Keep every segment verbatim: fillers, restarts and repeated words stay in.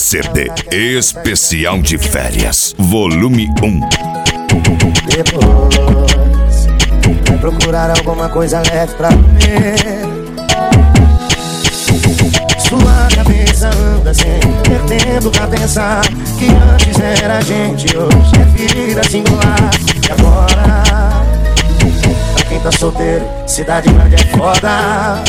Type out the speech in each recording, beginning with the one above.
C D Especial de Férias, volume um. Depois vai procurar alguma coisa leve pra comer. Sua cabeça anda sem ter tempo pra pensar que antes era gente, hoje é vida singular. E agora, pra quem tá solteiro, cidade grande é foda.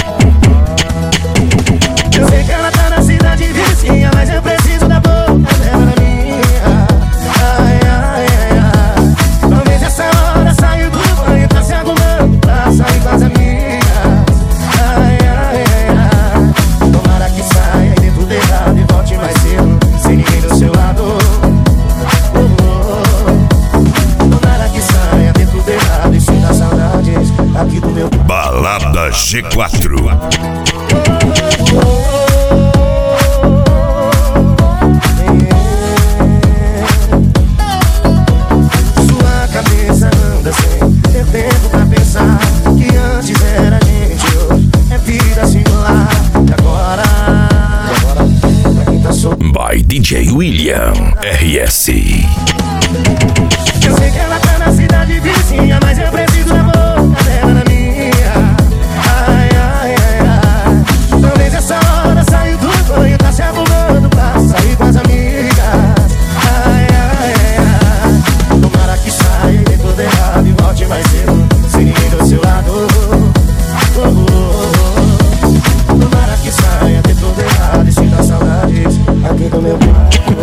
Eu sei que ela tá na cidade vizinha, mas eu preciso da boca dela na minha. Ai, ai, ai, ai. Talvez essa hora saiu do banho, tá se arrumando pra sair com as amigas. Ai, ai, ai, ai. Tomara que saia e dê tudo errado e volte mais cedo, sem ninguém do seu lado. Oh, oh. Tomara que saia, dê tudo errado e sinta saudades aqui do meu. Balada G quatro. Sua cabeça anda sem ter tempo pra pensar que antes era gente, hoje é vida singular. E agora, pra quem tá solto, By D J William R S. eu sei que ela tá na cidade vizinha, mas eu preciso da boca dela na minha. Ai, ai, ai, ai. Talvez essa hora saiu do banho, tá se arrumando pra sair com as amigas. Ai, ai, ai, ai. Tomara que saia e dê tudo errado e volte mais cedo, sem ninguém do seu lado. Oh, oh, oh. Tomara que saia, dê tudo errado e sinta saudades aqui do meu quarto.